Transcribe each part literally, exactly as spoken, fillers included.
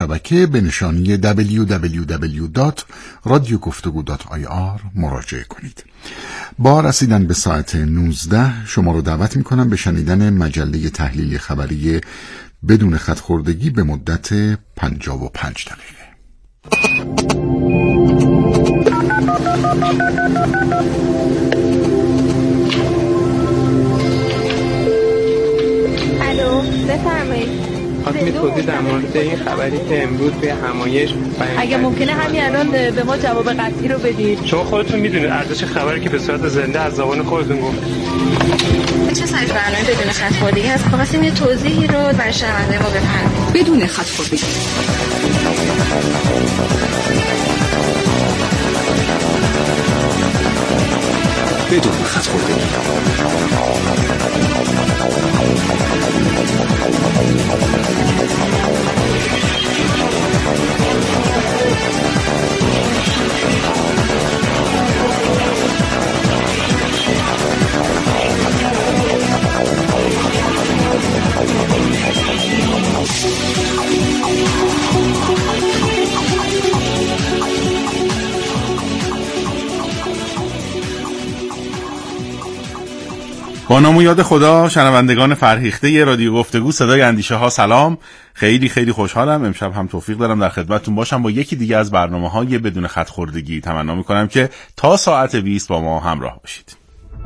شبکه به نشانی دبلیو دبلیو دبلیو دات رادیو گفتگو دات آی آر مراجعه کنید. با رسیدن به ساعت نوزده شما رو دعوت میکنم به شنیدن مجله تحلیل خبری بدون خط‌خوردگی به مدت پنجاه و پنج دقیقه. الو، بفرمایید. خواستم توضیح در مورد این خبری که امروز توی همایش اگه ممکنه همین الان به ما جواب قطعی رو بدید. شما خودتون میدونید ارزش خبری که به صورت زنده از زبان خودتون گفت. چه سایت برنامه بدون خط‌خوردگی هست؟ خواستیم یه توضیحی رو برای شنونده ما بفرمایید. بدون خط‌خوردگی. بدون خط‌خوردگی. با نام و یاد خدا، شنوندگان فرهیخته رادیو گفتگو صدای اندیشه ها، سلام. خیلی خیلی خوشحالم امشب هم توفیق دارم در خدمتتون باشم با یکی دیگه از برنامه‌های بدون خط‌خوردگی. تمنا می‌کنم که تا ساعت بیست با ما همراه باشید.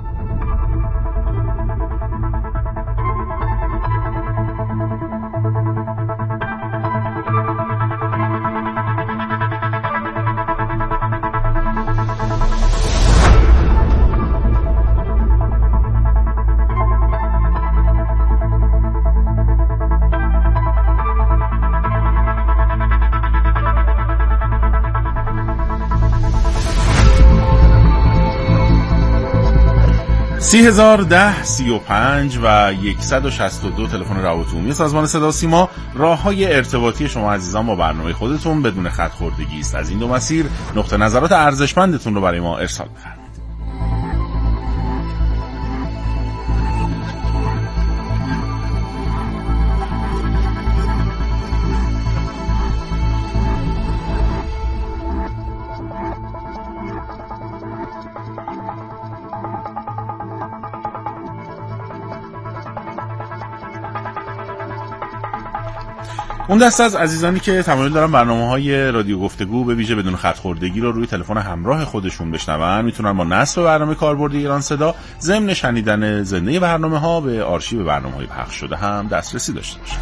سی هزار ده سی و پنج و یکصد و شصت و دو تلفن روابط عمومی سازمان صدا و سیما. راه‌های ارتباطی شما عزیزان با برنامه خودتون بدون خط‌خوردگی است. از این دو مسیر نقطه نظرات ارزشمندتون رو برای ما ارسال بفرمایید. اون دست از عزیزانی که تمایل دارن برنامه‌های رادیو گفتگو به ویژه بدون خط‌خوردگی رو روی تلفن همراه خودشون بشنون، میتونن با نصب برنامه کاربرد ایران صدا ضمن شنیدن زنده برنامه‌ها به آرشیو برنامه‌های پخش شده هم دسترسی داشته باشن.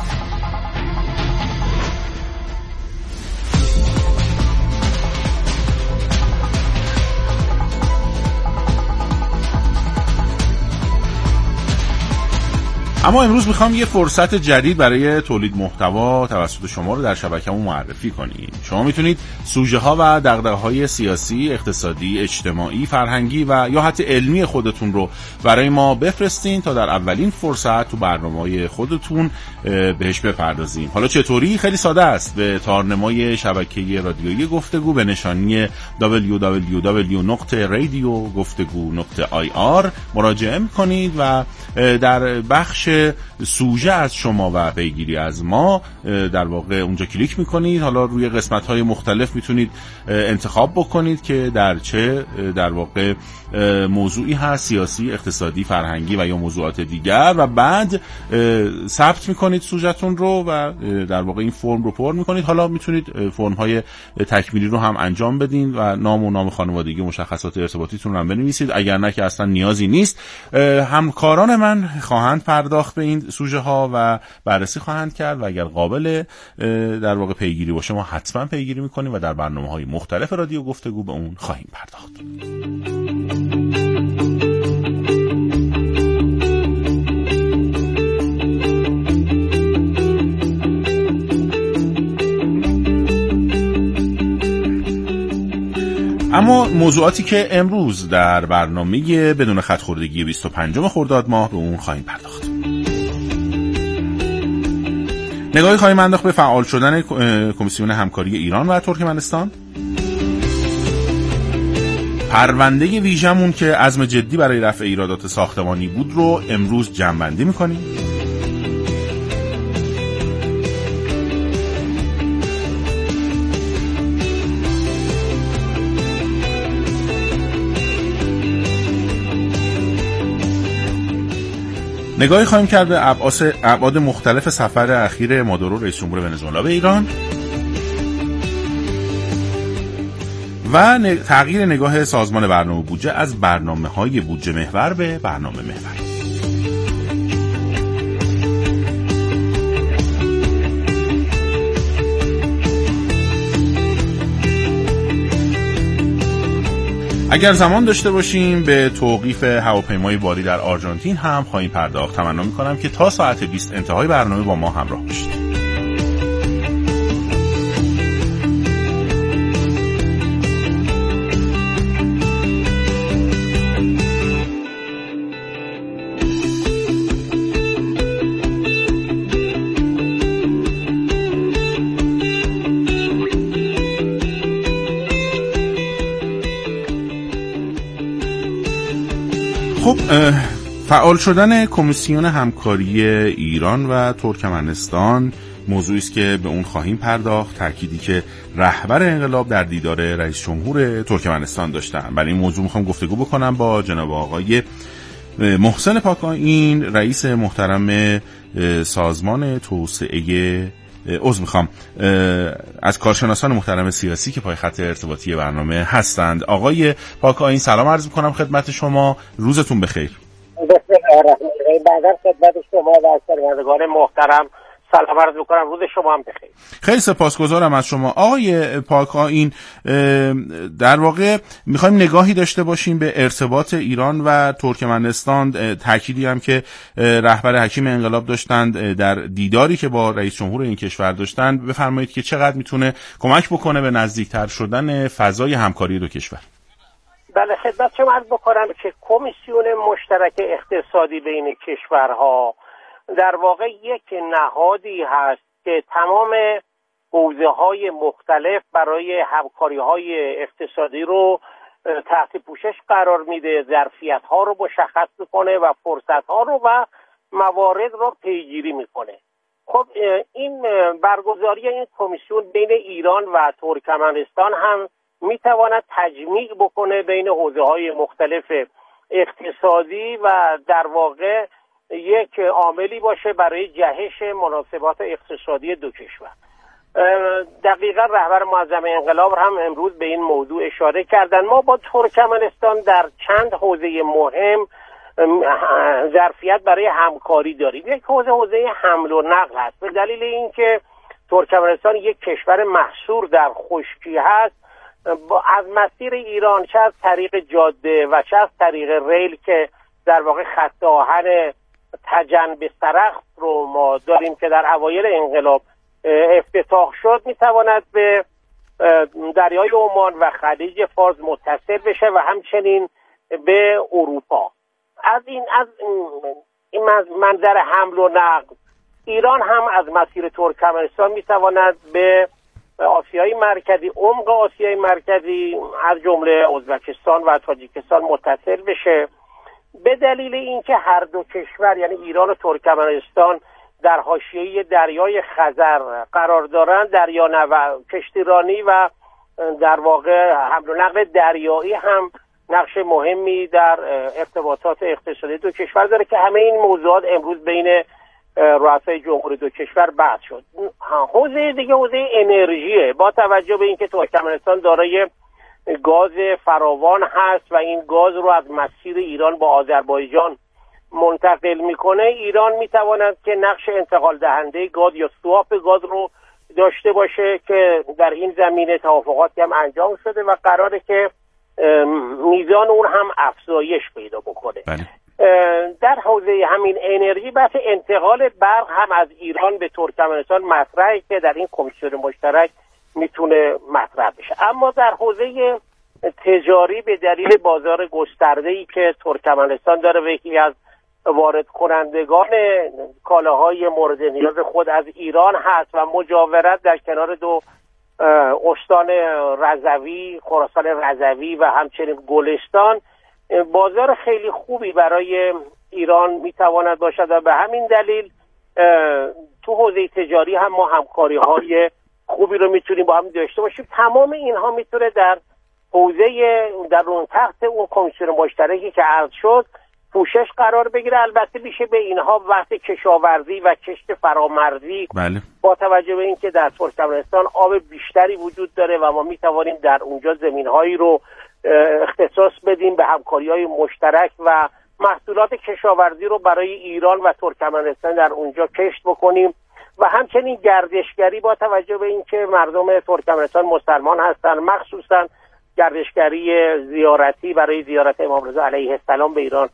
اما امروز میخوام یه فرصت جدید برای تولید محتوا توسط شما رو در شبکه‌مون معرفی کنیم. شما میتونید سوژه ها و دغدغه‌های سیاسی، اقتصادی، اجتماعی، فرهنگی و یا حتی علمی خودتون رو برای ما بفرستین تا در اولین فرصت تو برنامه‌های خودتون بهش بپردازیم. حالا چطوری؟ خیلی ساده است. به تارنمای شبکه رادیویی گفتگو به نشانی دبلیو دبلیو دبلیو دات رادیو گفتگو دات آی آر مراجعه کنید و در بخش سوژه از شما و پیگیری از ما در واقع اونجا کلیک میکنید. حالا روی قسمت‌های مختلف میتونید انتخاب بکنید که در چه در واقع موضوعی هست، سیاسی، اقتصادی، فرهنگی و یا موضوعات دیگر، و بعد ثبت میکنید سوژه‌تون رو و در واقع این فرم رو پر میکنید. حالا میتونید فرم‌های تکمیلی رو هم انجام بدین و نام و نام خانوادگی و مشخصات ارتباطیتون رو هم بنویسید. اگر نه که اصلا نیازی نیست. همکاران من خواهند پرداخت به این سوژه ها و بررسی خواهند کرد و اگر قابل در واقع پیگیری باشه ما حتما پیگیری میکنیم و در برنامه‌های مختلف رادیو گفتگو به اون خواهیم پرداخت. اما موضوعاتی که امروز در برنامه بدون خط‌خوردگی بیست و پنجم خرداد ماه به اون خواهیم پرداخت. نگاهی خواهیم انداخت به فعال شدن کمیسیون همکاری ایران و ترکمنستان. پرونده ویژمون که عزم جدی برای رفع ایرادات ساختمانی بود رو امروز جمع‌بندی می‌کنیم. نگاهی خواهیم کرد به ابعاد مختلف سفر اخیر مادورو رئیس جمهور ونزوئلا به ایران و تغییر نگاه سازمان برنامه بودجه از برنامه‌های بودجه محور به برنامه محور. اگر زمان داشته باشیم به توقیف هواپیمای باری در آرژانتین هم خواهیم پرداخت. تمنا می‌کنم که تا ساعت بیست انتهای برنامه با ما همراه باشید. خب فعال شدن کمیسیون همکاری ایران و ترکمنستان موضوعی است که به اون خواهیم پرداخت. تأکیدی که رهبر انقلاب در دیدار رئیس جمهور ترکمنستان داشتن. برای این موضوع میخوام گفتگو بکنم با جناب آقای محسن پاک‌آیین، رئیس محترم سازمان توسعه عضو میخوام از کارشناسان محترم سیاسی که پای خط ارتباطی برنامه هستند. آقای پاک‌آیین سلام عرض میکنم خدمت شما، روزتون بخیر. بسم الله الرحمن الرحیم. بعدا خدمت شما و شنوندگان محترم سلام عرض میکنم، روز شما هم بخیر. خیلی سپاسگزارم از شما آقای پاک‌آیین. در واقع میخوایم نگاهی داشته باشیم به ارتباط ایران و ترکمنستان، تأکیدی هم که رهبر حکیم انقلاب داشتند در دیداری که با رئیس جمهور این کشور داشتند. بفرمایید که چقدر میتونه کمک بکنه به نزدیکتر شدن فضای همکاری دو کشور. بله خدمت شما عرض بکنم که کمیسیون مشترک اقتصادی بین کشورها در واقع یک نهادی هست که تمام حوزه‌های مختلف برای همکاری‌های اقتصادی رو تحت پوشش قرار میده، ظرفیت‌ها رو مشخص میکنه و فرصت‌ها رو و موارد رو پیگیری میکنه. خب این برگزاری این کمیسیون بین ایران و ترکمنستان هم میتواند تجمیع بکنه بین حوزه‌های مختلف اقتصادی و در واقع یک عاملی باشه برای جهش مناسبات اقتصادی دو کشور. دقیقا رهبر معظم انقلاب هم امروز به این موضوع اشاره کردن. ما با ترکمنستان در چند حوزه مهم ظرفیت برای همکاری داریم. یک حوزه حوزه حمل و نقل هست، به دلیل اینکه ترکمنستان یک کشور محصور در خشکی هست. از مسیر ایران چه از طریق جاده و چه از طریق ریل که در واقع خط آهن تجن به سرخ رو ما داریم که در اوایل انقلاب افتتاح شد، میتواند به دریای عمان و خلیج فارس متصل بشه و همچنین به اروپا. از این از این منظر حمل و نقل ایران هم از مسیر ترکمنستان میتواند به آسیای مرکزی، عمق آسیای مرکزی از جمله ازبکستان و تاجیکستان متصل بشه، به دلیل اینکه هر دو کشور یعنی ایران و ترکمنستان در حاشیه دریای خزر قرار دارند. دریانورد، کشتیرانی و در واقع حمل و نقل دریایی هم نقش مهمی در ارتباطات اقتصادی دو کشور داره که همه این موضوعات امروز بین رؤسای جمهور دو کشور بحث شد. حوزه دیگه حوزه انرژیه. با توجه به اینکه ترکمنستان دارای گاز فراوان هست و این گاز رو از مسیر ایران با آذربایجان منتقل میکنه، ایران میتواند که نقش انتقال دهنده گاز یا سواپ گاز رو داشته باشه که در این زمینه توافقاتی هم انجام شده و قراره که میزان اون هم افزایش پیدا بکنه. بله. در حوزه همین انرژی بحث انتقال برق هم از ایران به ترکمنستان مطرحه که در این کمیسیون مشترک میتونه مطرح بشه. اما در حوزه تجاری به دلیل بازار گسترده‌ای که ترکمنستان داره و یکی از وارد کنندگان کالاهای مورد نیاز خود از ایران هست و مجاورت در کنار دو استان رضوی، خراسان رضوی و همچنین گلستان، بازار خیلی خوبی برای ایران میتواند باشد و به همین دلیل تو حوزه تجاری هم ما همکاری‌های خوبی رو میتونیم با هم داشته باشیم. تمام اینها میتونه در حوزه در اون تحت اون کمیسیون مشترکی که عرض شد پوشش قرار بگیره. البته میشه به اینها بحث کشاورزی و کشت فرامرزی بله. با توجه به اینکه در ترکمنستان آب بیشتری وجود داره و ما میتوانیم در اونجا زمینهایی رو اختصاص بدیم به همکاری‌های مشترک و محصولات کشاورزی رو برای ایران و ترکمنستان در اونجا کشت بکنیم و همچنین گردشگری با توجه به اینکه مردم ترکمنستان مسلمان هستند، مخصوصا گردشگری زیارتی برای زیارت امام رضا علیه السلام به ایران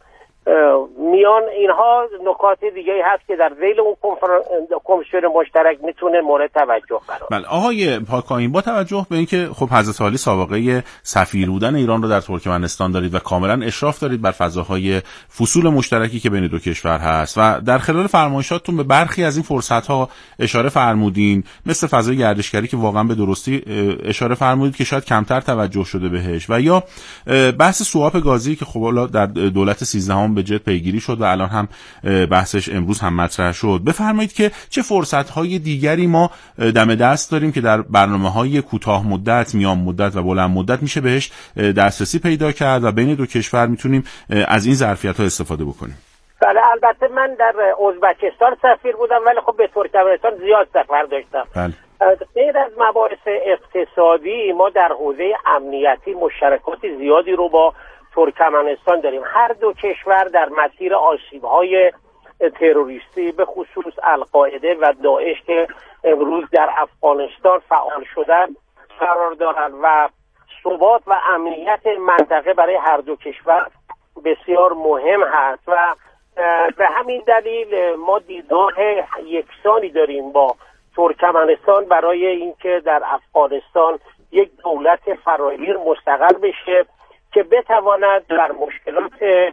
میان. اینها نکات دیگه هست که در ذیل اون کمیسیون مشترک میتونه مورد توجه قرار. بله آقای پاکاین، با توجه به اینکه خب حضرت عالی سابقه سفیر بودن ایران رو در ترکمنستان دارید و کاملا اشراف دارید بر فضاهای فصول مشترکی که بین دو کشور هست و در خلال فرمایشاتتون به برخی از این فرصت‌ها اشاره فرمودین، مثل فضای گردشگری که واقعا به درستی اشاره فرمودید که شاید کمتر توجه شده بهش، و یا بحث سوآپ گازی که خب در دولت سیزدهم به جد پیگیری شد و الان هم بحثش امروز هم مطرح شد. بفرمایید که چه فرصت‌های دیگری ما دم دست داریم که در برنامه‌های کوتاه مدت، میان مدت و بلند مدت میشه بهش دسترسی پیدا کرد و بین دو کشور میتونیم از این ظرفیت‌ها استفاده بکنیم. بله البته من در ازبکستان سفیر بودم ولی خب به ترکمنستان زیاد سفر داشتم. بله. غیر از مباحث اقتصادی ما در حوزه امنیتی مشترکات زیادی رو با ترکمنستان داریم. هر دو کشور در مسیر آسیب‌های تروریستی به خصوص القاعده و داعش که امروز در افغانستان فعال شدن قرار دارند و ثبات و امنیت منطقه برای هر دو کشور بسیار مهم هست و به همین دلیل ما دیدگاه یکسانی داریم با ترکمنستان برای اینکه در افغانستان یک دولت فراگیر مستقل بشه که بتواند در مشکلات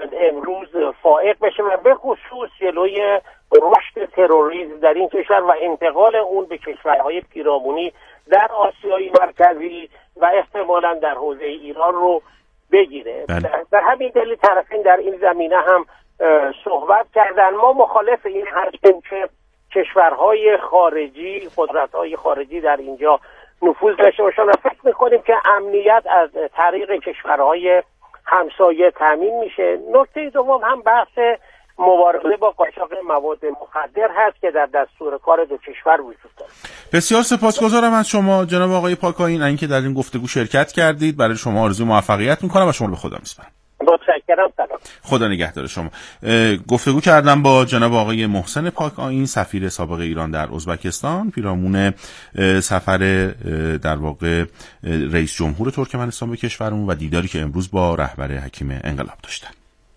امروز فائق بشه و به خصوص جلوی رشد تروریسم در این کشور و انتقال اون به کشورهای پیرامونی در آسیای مرکزی و احتمالاً در حوزه ایران رو بگیره. در همین دلیل طرفین در این زمینه هم صحبت کردن. ما مخالف این هستیم که کشورهای خارجی، قدرت‌های خارجی در اینجا نفوذ داشته باشن و فکر میکنیم که امنیت از طریق کشورهای همسایه تامین میشه. نکته دوم هم بحث مبارزه با قاچاق مواد مخدر هست که در دستور کار دو کشور وجود داره. بسیار سپاسگزارم از شما جناب آقای پاکاین اینکه در این گفتگو شرکت کردید. برای شما آرزوی موفقیت میکنم و شما رو به خدا میسپارم. متشکرم. سلام. خدا نگهدار شما. گفتگو کردم با جناب آقای محسن پاکاین سفیر سابق ایران در ازبکستان پیرامون سفر در واقع رئیس جمهور ترکمنستان به کشورمون و دیداری که امروز با رهبر حکیم انقلاب داشتن.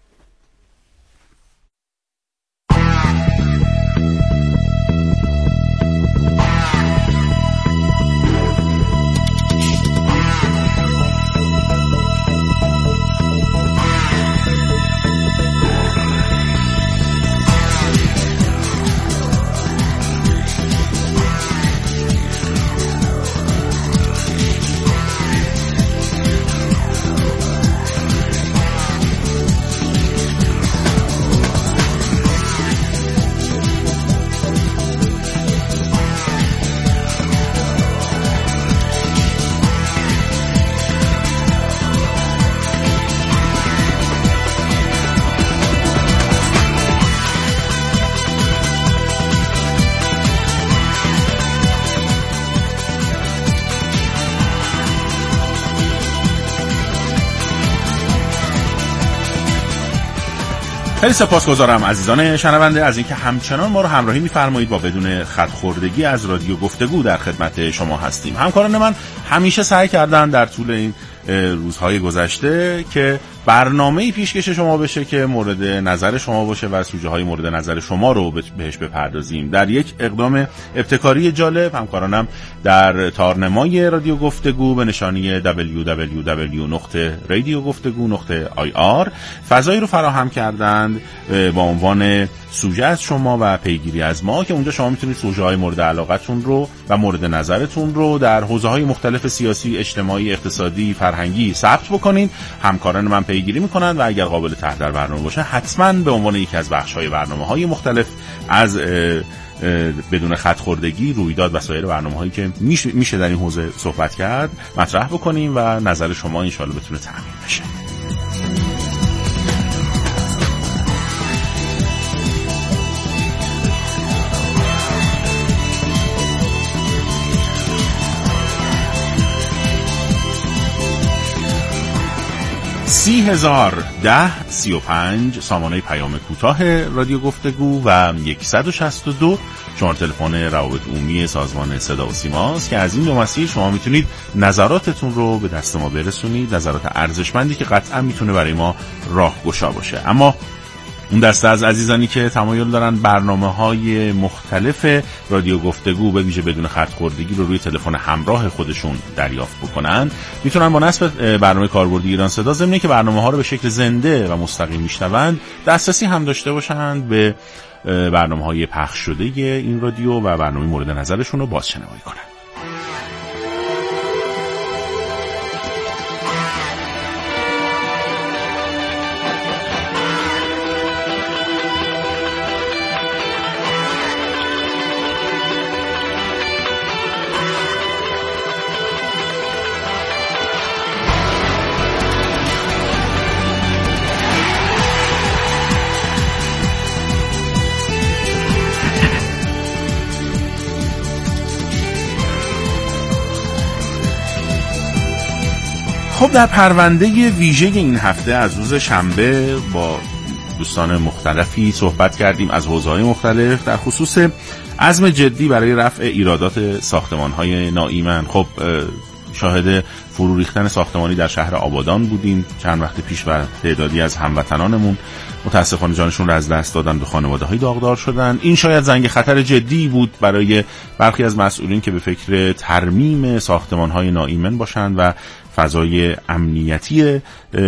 خیلی سپاسگزارم عزیزان شنونده از اینکه همچنان ما رو همراهی می‌فرمایید. با بدون خط خوردگی از رادیو گفتگو در خدمت شما هستیم. همکاران من همیشه سعی کردن در طول این روزهای گذشته که برنامه‌ای پیشکش شما بشه که مورد نظر شما باشه و سوژه‌های مورد نظر شما رو بهش بپردازیم. در یک اقدام ابتکاری جالب همکارانم در تارنمای رادیو گفتگو به نشانی دبلیو دبلیو دبلیو دات رادیو گفتگو دات آی آر فضایی رو فراهم کردند با عنوان سوژه از شما و پیگیری از ما که اونجا شما میتونید سوژه‌های مورد علاقتون رو و مورد نظرتون رو در حوزه‌های مختلف سیاسی، اجتماعی، اقتصادی، فرهنگی ثبت بکنید. همکاران من پیگیری میکنند و اگر قابل طرح در برنامه باشه حتما به عنوان یکی از بخش‌های برنامه‌های مختلف از بدون خط خوردگی، رویداد و سایر برنامه‌هایی که میشه در این حوزه صحبت کرد مطرح بکنیم و نظر شما ان شاءالله بتونه تامین بشه. سی هزار ده سی و پنج سامانه پیام کوتاه رادیو گفتگو و صد و شصت و دو شماره تلفن روابط عمومی سازمان صدا و سیماست که از این دو مسیر شما میتونید نظراتتون رو به دست ما برسونید، نظرات ارزشمندی که قطعا میتونه برای ما راهگشا باشه. اما اون دسته از عزیزانی که تمایل دارن برنامه‌های مختلف رادیو گفتگو به ویژه بدون خط خوردگی رو روی تلفن همراه خودشون دریافت بکنن، میتونن با نصب برنامه کاربردی ایران صدا، ضمن که برنامه‌ها رو به شکل زنده و مستقیم میشنوند، دسترسی هم داشته باشند به برنامه‌های پخش شده این رادیو و برنامه مورد نظرشون رو بازشنوایی کنن. خب در پرونده ویژه این هفته از روز شنبه با دوستان مختلفی صحبت کردیم از حوزه‌های مختلف در خصوص عزم جدی برای رفع ایرادات ساختمان‌های ناایمن. خب شاهد فرو ریختن ساختمانی در شهر آبادان بودیم چند وقت پیش و تعدادی از هموطنانمون متاسفانه جانشون رو از دست دادن، به خانواده‌های داغدار شدن. این شاید زنگ خطر جدی بود برای برخی از مسئولین که به فکر ترمیم ساختمان‌های ناایمن باشند و فضای امنیتی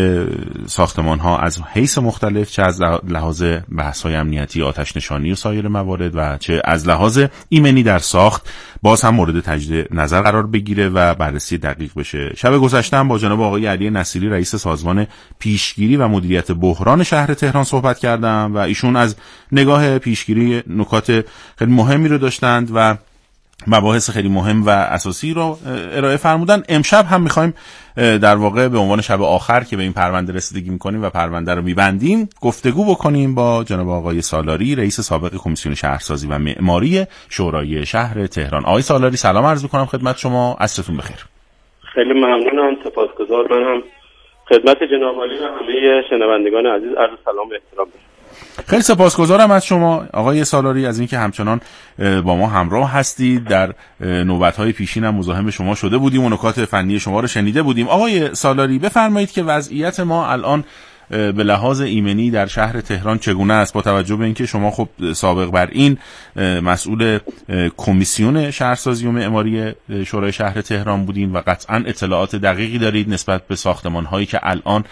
ساختمان‌ها از حیث مختلف، چه از لحاظ بحث‌های امنیتی آتش نشانی و سایر موارد و چه از لحاظ ایمنی در ساخت باز هم مورد تجدید نظر قرار بگیره و بررسی دقیق بشه. شب گذشته هم با جناب آقای علی نصیری رئیس سازمان پیشگیری و مدیریت بحران شهر تهران صحبت کردم و ایشون از نگاه پیشگیری نکات خیلی مهمی رو داشتند و مباحث خیلی مهم و اساسی رو ارائه فرمودن. امشب هم میخوایم در واقع به عنوان شب آخر که به این پرونده رسیدگی میکنیم و پرونده رو میبندیم گفتگو بکنیم با جناب آقای سالاری رئیس سابق کمیسیون شهرسازی و معماری شورای شهر تهران. آقای سالاری سلام عرض میکنم خدمت شما، عصرتون بخیر. خیلی ممنونم، سپاسگزار. من هم خدمت جناب عالی و همه شنوندگان عزیز عرض سلام و احترام دارم. خیلی سپاسگزارم از شما آقای سالاری از اینکه همچنان با ما همراه هستید. در نوبت‌های پیشین هم مزاحم شما شده بودیم و نکات فنی شما رو شنیده بودیم. آقای سالاری بفرمایید که وضعیت ما الان به لحاظ ایمنی در شهر تهران چگونه است، با توجه به اینکه شما خب سابق بر این مسئول کمیسیون شهرسازی و معماری شورای شهر تهران بودین و قطعا اطلاعات دقیقی دارید نسبت به ساختمان‌هایی که الان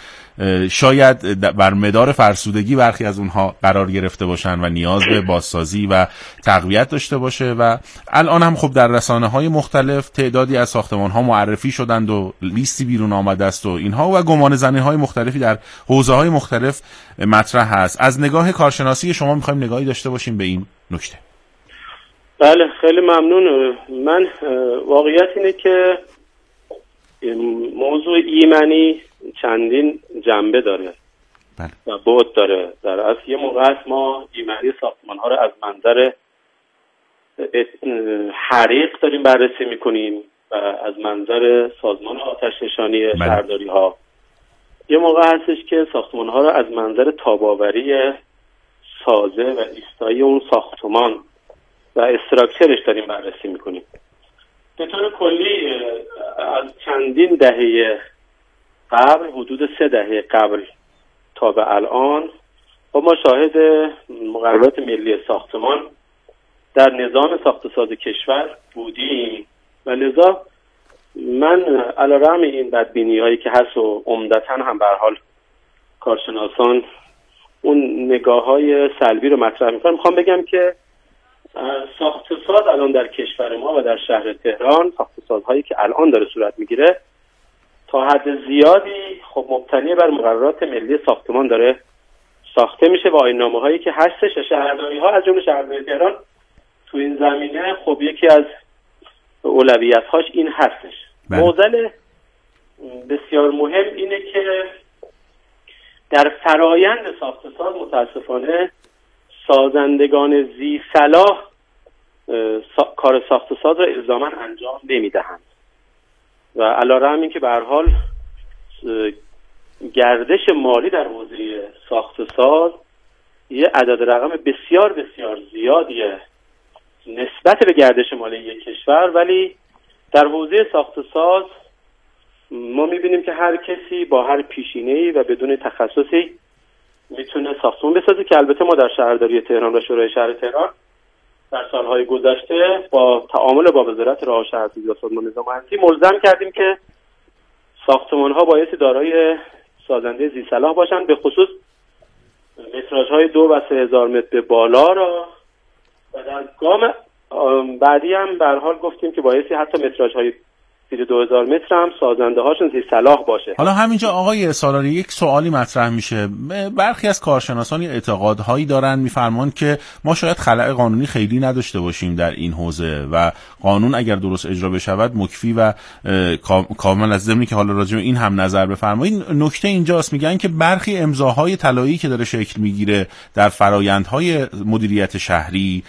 شاید بر مدار فرسودگی برخی از اونها قرار گرفته باشن و نیاز به بازسازی و تقویت داشته باشه و الان هم خب در رسانه‌های مختلف تعدادی از ساختمان‌ها معرفی شدند و لیستی بیرون آمده است و اینها و گمانه‌زنی‌های مختلفی در حوزه‌های مختلف مطرح هست. از نگاه کارشناسی شما می‌خوایم نگاهی داشته باشیم به این نکته. بله خیلی ممنون. من واقعیت اینه که موضوع ایمنی چندین جنبه داره بله. و بعد داره. در اصل یه موقع است ما ایمنی ساختمان ها رو از منظر حریق داریم بررسی میکنیم و از منظر سازمان آتش نشانی بله. شهرداری ها. یه موقع هستش که ساختمان ها رو از منظر تاب‌آوری سازه و ایستایی اون ساختمان و استراکچرش داریم بررسی میکنیم. به طور کلی از چندین دهه قبل، حدود سه دهه قبل تا به الان با ما شاهد مقررات ملی ساختمان در نظام ساخت و ساز کشور بودیم و لذا من علیرغم این بدبینی هایی که هست و عمدتاً هم به هر حال کارشناسان اون نگاه های سلبی رو مطرح میکنم، میخوام بگم که ساخت و ساز الان در کشور ما و در شهر تهران، ساخت و سازهایی که الان داره صورت میگیره تا حد زیادی خب مبتنی بر مقررات ملی ساختمان داره ساخته میشه و آیین‌نامه هایی که هستش. شهرداری ها از جمله شهرداری تهران تو این زمینه خب یکی از اولویت هاش این هستش. معضل بسیار مهم اینه که در فرایند ساخت و ساز متاسفانه سازندگان ذی صلاح سا... کار ساخت و ساز را الزاما انجام نمیدهند و علیرغم اینکه به هر حال گردش مالی در حوزه ساخت و ساز یه عدد رقم بسیار بسیار زیادیه نسبت به گردش مالی یک کشور، ولی در حوزه ساخت و ساز ما میبینیم که هر کسی با هر پیشینه‌ای و بدون تخصصی میتونه ساختمان بسازه که البته ما در شهرداری تهران و شورای شهر تهران در سالهای گذشته با تعامل با وزارت راه و شهرسازی و سازمان نظام مهندسی ملزم کردیم که ساختمان‌ها بایستی دارای سازنده زیرصلاح باشند، به خصوص متراژهای دو و سه هزار متر به بالا را، و در گام بعدی هم به هر حال گفتیم که بایستی حتی متراژهای زیر دو هزار متر هم سازنده هاشون زیرصلاح باشه. حالا همینجا آقای سالاری یک سوالی مطرح میشه. برخی از کارشناسان اعتقادهایی دارن میفرمان که ما شاید خلأ قانونی خیلی نداشته باشیم در این حوزه و قانون اگر درست اجرا بشود مکفی و کامل از ضمنی که حالا راجع به این هم نظر بفرمایید. نکته اینجاست میگن که برخی امضاهای طلایی که داره شکل میگیره در فرآیندهای مدیریت شهری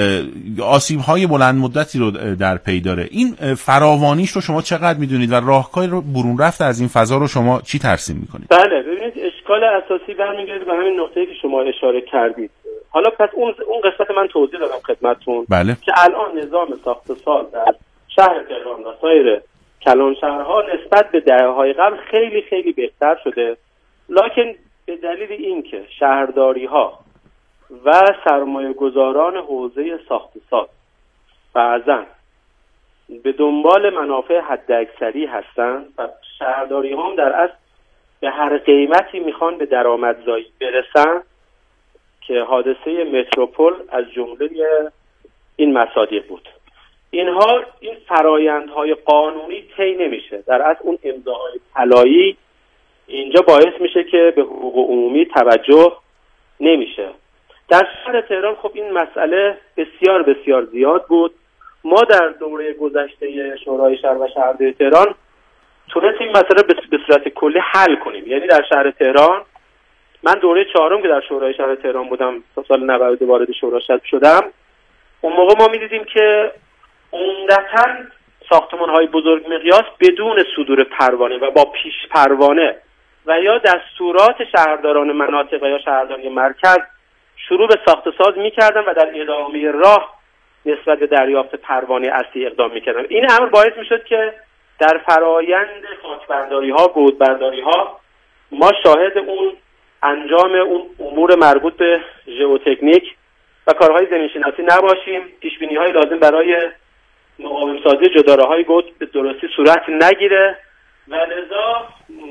آسیب‌های بلند مدتی رو در پی داره. این فراوانیش رو شما چقدر میدونید و راهکار رو برون رفت از این فضا رو شما چی ترسیم میکنید؟ بله ببینید اشکال اساسی برمیگرده به همین نقطه‌ای که شما اشاره کردید. حالا پس اون اون قسمت من توضیح دادم خدمتتون. بله. که الان نظام ساخت و ساز در شهر تهران و سایر کلان شهرها نسبت به دهه‌های قبل خیلی خیلی بهتر شده، لکن به دلیل اینکه شهرداری‌ها و سرمایه‌گذاران حوزه ساخت و ساز بعضاً به دنبال منافع حداکثری هستند و شهرداری هم در اصل به هر قیمتی میخوان به درآمدزایی برسن که حادثه متروپول از جمله این مصادیق بود. اینها این فرایندهای قانونی طی نمیشه، در اصل اون امضاهای طلایی اینجا باعث میشه که به حقوق عمومی توجه نمیشه. در شهر تهران خب این مسئله بسیار بسیار زیاد بود. ما در دوره گذشته شورای شهر و شهرداری تهران تونستیم مسئله به صورت کلی حل کنیم. یعنی در شهر تهران من دوره چهارم که در شورای شهر تهران بودم، سال نود و دو وارد شورا شدم، اون موقع ما می‌دیدیم که عمدتاً ساختمان‌های بزرگ مقیاس بدون صدور پروانه و با پیش پروانه و یا دستورات شهرداران مناطق و یا شهرداری مرکز شروع به ساخت و ساز می‌کردن و در ادامه راه نسبت به دریافت پروانه اصلی اقدام می‌کردن. این امر باعث می‌شد که در فرایند خاکبرداری‌ها، گودبرداری‌ها ما شاهد اون انجام اون امور مربوط به ژئوتکنیک و کارهای زمین‌شناسی نباشیم. پیش‌بینی‌های لازم برای مقاوم‌سازی جداره‌های گود به درستی صورت نگیره و لذا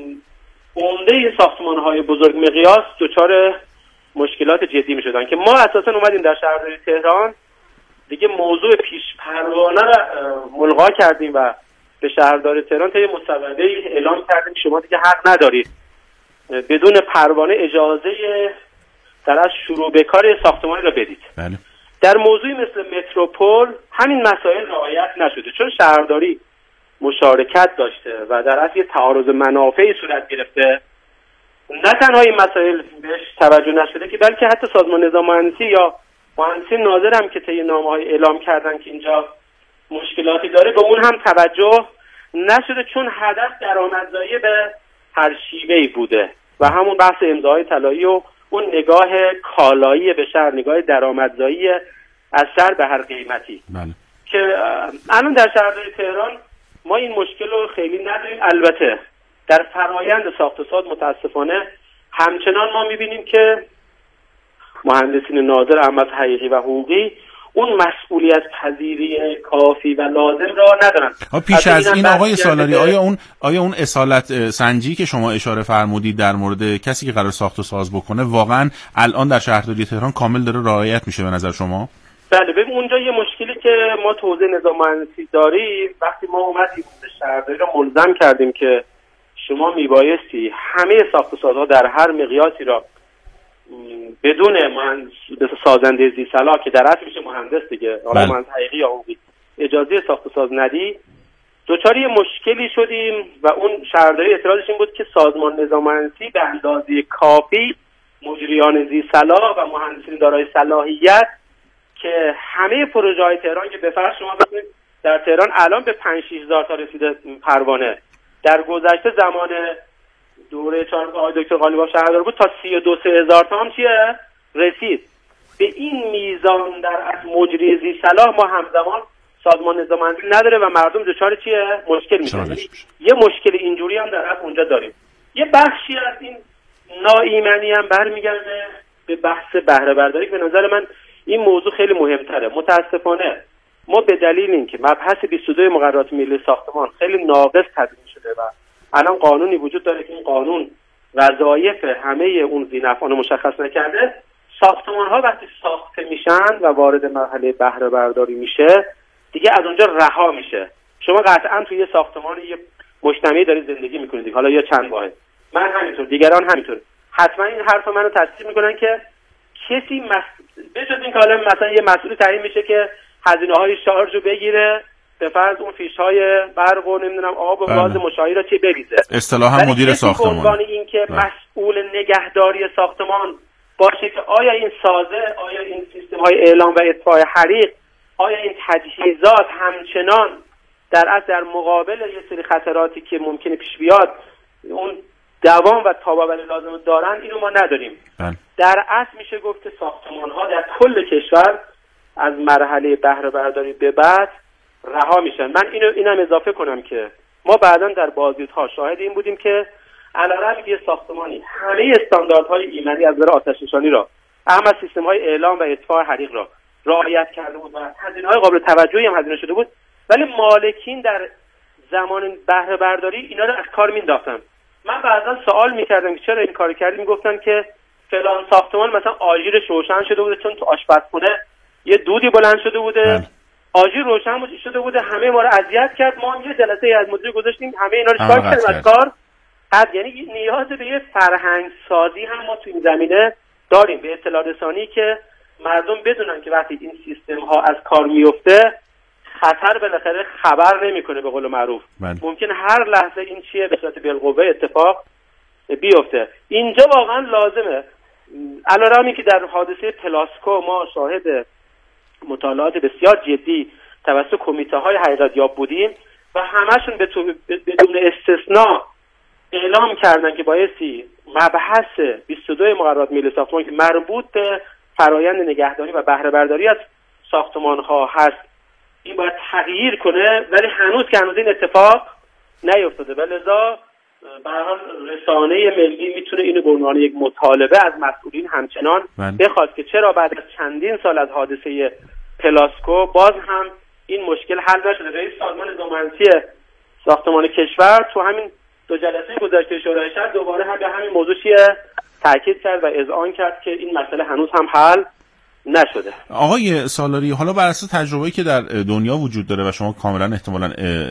عمده ساختمان‌های بزرگ مقیاس دچار مشکلات جدی می‌شدن که ما اساساً اومدیم در شهرداری تهران دیگه موضوع پیش پروانه را ملغا کردیم و به شهرداری تهران طی مصوبه اعلام کردیم شما دیگه حق ندارید بدون پروانه اجازه در از شروع به کار ساختمانی را بدید. بله. در موضوعی مثل متروپول همین مسائل رعایت نشده، چون شهرداری مشارکت داشته و در اصل تعارض منافعی صورت گرفته. نه تنها این مسائل بهش توجه نشده که بلکه حتی سازمان نظام مهندسی یا مهندسین ناظر هم که طی نامه‌های اعلام کردن که اینجا مشکلاتی داره به اون هم توجه نشده، چون هدف درآمدزایی به هر شیوه‌ای بوده و همون بحث امضاهای طلایی و اون نگاه کالایی به شهر، نگاه درآمدزایی از شهر به هر قیمتی. بله. که الان در شهرداری تهران ما این مشکل رو خیلی نداریم. البته در فرایند ساخت و ساز متاسفانه همچنان ما می‌بینیم که مهندسین ناظر اعمال حقیقی و حقوقی اون مسئولیت پذیری کافی و لازم را ندارن. پیش از این آقای سالاری آیا اون آیا اون اصالت سنجی که شما اشاره فرمودید در مورد کسی که قرار ساخت و ساز بکنه واقعا الان در شهرداری تهران کامل داره رعایت میشه به نظر شما؟ بله. ببین اونجا یه مشکلی که ما تو حوزه نظام مهندسی داریم، وقتی ما اومدیم شهرداری رو ملزم کردیم که شما میبایستی همه ساخت و سازها در هر مقیاسی را بدون مهندس سازنده زیرصلاح که در اصل میشه مهندس دیگه، حالا مهندس حقیقی یا حقوقی، اجازه ساخت و ساز ندی، دوچار یه مشکلی شدیم و اون شهرداری اعتراضش این بود که سازمان نظام مهندسی به اندازه کافی مجریان زیرصلاح و مهندسین دارای صلاحیت که همه پروژه های تهران که به فرض شما ببینید در تهران الان به پنج شش هزار تا رسیده پروانه، در گذشته زمان دوره چهار آقای دکتر قالیباف شهردار بود تا سی و دو سه هزار تومان چیه رسید. به این میزان در از مجری ذی صلاح ما همزمان سازمان نظام منزل نداره و مردم دچار چیه مشکل میشن. یه مشکل اینجوری هم در از اونجا داریم. یه بخشی از این ناایمنی هم برمیگرده به بحث بهره برداری که به نظر من این موضوع خیلی مهمتره. متاسفانه ما به دلیل اینکه مبحث بیست و دو مقررات ملی ساختمان خیلی ناقص تدوین شده و الان قانونی وجود داره که این قانون وظایف همه اون ذی‌نفعان رو مشخص نکرده، ساختمان‌ها وقتی ساخته میشن و وارد مرحله بهره برداری میشه دیگه از اونجا رها میشه. شما قطعا توی یه ساختمان یه مجتمعی دارید زندگی میکنید، حالا یا چند واحد، من همینطور، دیگران همینطور، حتما این حرف منو تصدیق میکنن که کسی مس... بجز این که حالا مثلا یه مسئول تعیین میشه که هزینه‌های شارژ رو بگیره، به فرض اون فیش‌های برق و نمیدونم آب و گاز مشاهی رو چی بریزه، اصطلاحاً مدیر ساختمان. عنوان این که مسئول نگهداری ساختمان باشه که آیا این سازه، آیا این سیستم‌های اعلام و اطفاء حریق، آیا این تجهیزات همچنان در اصل در مقابل یه سری خطراتی که ممکنه پیش بیاد اون دوام و تاباوری لازم دارن، اینو ما نداریم. بله. در اصل میشه گفت که ساختمان‌ها در کل کشور از مرحله بهره برداری به بعد رها میشن. من اینو اینم اضافه کنم که ما بعداً در بازدیدها شاهد این بودیم که علیرغم یه ساختمانی همه استانداردهای ایمنی از نظر آتش‌نشانی را، اهم از سیستم‌های اعلام و اطفاء حریق را رعایت کرده بود و هزینه‌های قابل توجهی هم هزینه شده بود، ولی مالکین در زمان بهره برداری اینا رو از کار مینداختن. من بعضا سوال میکردم که چرا این کارو کردی، میگفتن که فلان ساختمان مثلا آژیرش روشن شده بوده چون تو آشپزخونه یه دودی بلند شده بوده، آژیر روشن شده بوده، همه ما رو اذیت کرد، ما هم یه جلسه از مدیر گذاشتیم همه اینا رو شکار کردیم از کار. حد یعنی نیاز به یه فرهنگ سازی هم ما تو این زمینه داریم، به اطلاع رسانی که مردم بدونن که وقتی این سیستم ها از کار میفته خطر بالاخره خبر نمیکنه به قول معروف. من. ممکن هر لحظه این چیه به صورت بالقوه اتفاق بیفته. اینجا واقعا لازمه، علیرغمی که در حادثه پلاسکو ما شاهد مطالعات بسیار جدی توسط کمیته های حقیقت یاب بودیم و همشون بدون استثناء اعلام کردن که بایستی مبحث بیست و دو مقررات ملی ساختمان که مربوط به فرایند نگهداری و بهره برداری از ساختمان ها هست این باید تغییر کنه، ولی هنوز که هنوز این اتفاق نیفتاده. ولذا به هر حال رسانه ملی میتونه اینو به عنوان یک مطالبه از مسئولین همچنان بخواد که چرا بعد از چندین سال از حادثه پلاسکو باز هم این مشکل حل نشده. رئیس سازمان نظام‌مهندسی ساختمان کشور تو همین دو جلسه گذشته شورای شهر دوباره هم به همین موضوع چیه تاکید کرد و اذعان کرد که این مسئله هنوز هم حل نشده. آقای سالاری، حالا بر اساس تجربه‌ای که در دنیا وجود داره و شما کاملا احتمالاً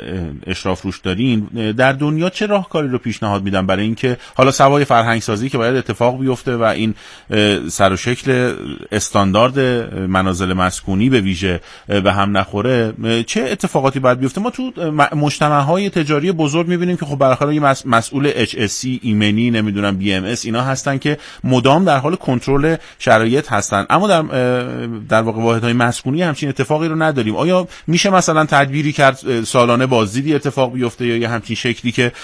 اشراف روش دارین، در دنیا چه راهکاری رو پیشنهاد میدن برای اینکه حالا سوای فرهنگ سازی که باید اتفاق بیفته و این سر و شکل استاندارد منازل مسکونی به ویژه به هم نخوره، چه اتفاقاتی باید بیفته؟ ما تو مجتمع‌های تجاری بزرگ می‌بینیم که خب بالاخره یه مسئول اچ اس سی، ایمنی، نمیدونم بی ام اس، اینا هستن که مدام در حال کنترل شرایط هستن، اما در در واقع واحدهای مسکونی همچین اتفاقی رو نداریم. آیا میشه مثلا تدبیری کرد سالانه بازدیدی اتفاق بیفته یا یه همچین شکلی که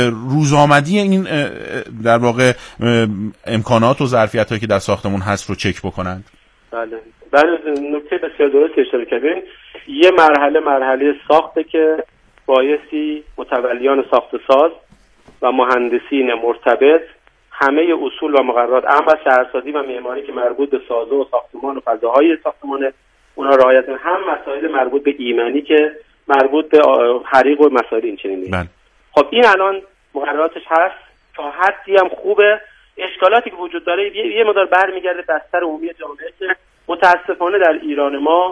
روزآمدی این در واقع امکانات و ظرفیتایی که در ساختمون هست رو چک بکنند؟ بله بله، نکته بسیار درستی اشاره کردین. یه مرحله مرحله ساخته که بایستی متولیان ساخت ساز و مهندسین مرتبط همه اصول و مقررات اهم از شهرسازی و معماری که مربوط به سازه و ساختمان و فضاهای ساختمان اونا رعایت کنن، هم مسائل مربوط به ایمنی که مربوط به حریق و مسائل این چنینی. خب این الان مقرراتش هست، تا حدی هم خوبه. اشکالاتی که وجود داره یه مقدار برمیگرده بستر عمومی جامعه که متاسفانه در ایران ما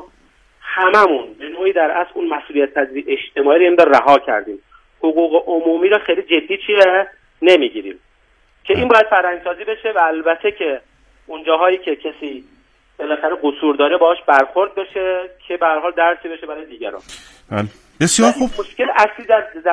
هممون به نوعی در اصل اون مسئولیت پذیری اجتماعی رو هم رها کردیم، حقوق عمومی رو خیلی جدی چیه نمیگیریم که این باید فرهنگ‌سازی بشه و البته که اون جاهایی که کسی بالاخره قصور داره باهاش برخورد بشه که به هر حال درسی بشه برای دیگران. بسیار خوب. مشکل اصلی در